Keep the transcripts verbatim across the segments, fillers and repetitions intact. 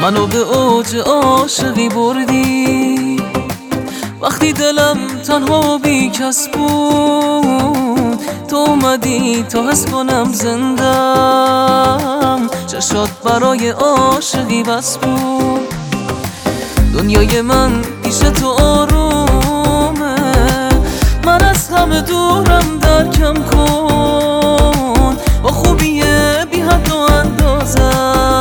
منو به اوج عاشقی بردی، وقتی دلم تنها بی کس بود. تو اومدی تا حس کنم زندم، چشات برای عاشقی بس بود. دنیای من پیش تو آرومه، من از همه دورم درکم کن. با خوبی بی حد و اندازه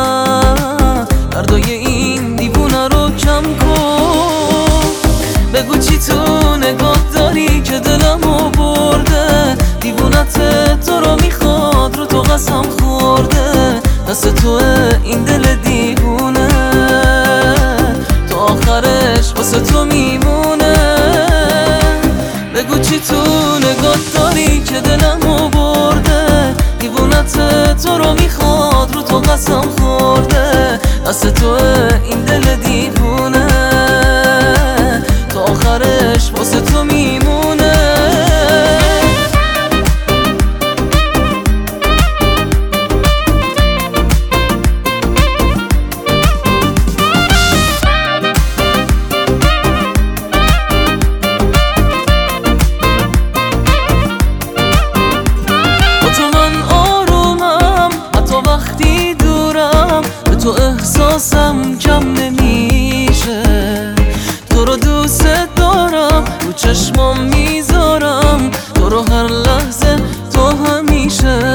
دردای این دیوونه رو کم کن. بگو چی تو نگاه داری که دلمو برده، دیوونت تو رو میخواد رو تو قسم خورده. دست توه این دل دیوونه، تو آخرش واسه تو میمونه. بگو چی تو نگاه داری که دلمو برده، دیوونت تو رو میخواد رو تو قسم خورده. دست توه این دل دیوونه، تو آخرش واسه تو میمونه. تو احساسم کم نمیشه، تو رو دوست دارم، رو چشمام میذارم تو رو هر لحظه، تو همیشه.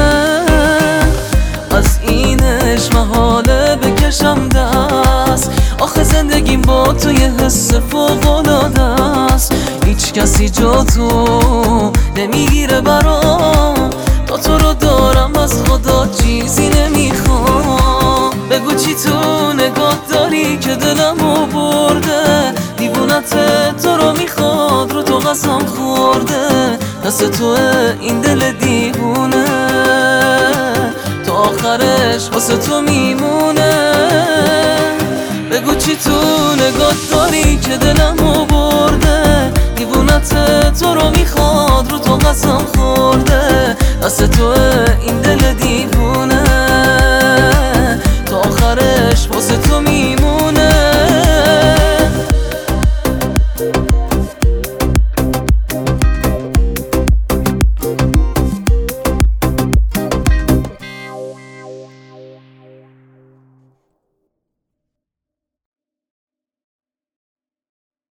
از اینش محاله بکشم دست، آخه زندگیم با تو یه حس فوق‌العاده است. هیچ کسی جا تو نمیگیره برام، تا تو رو دارم از خدا چیزی نمیخوام. بگو چی تو نگاه داری که دلمو برده، دیوونت تو رو میخواد رو تو قسم خورده. دست توه این دل دیوونه، تو آخرش واسه تو میمونه. بگو چی تو نگاه داری که دلمو برده، دیوونت تو رو میخواد رو تو قسم خورده. دست توه این دل دیوونه،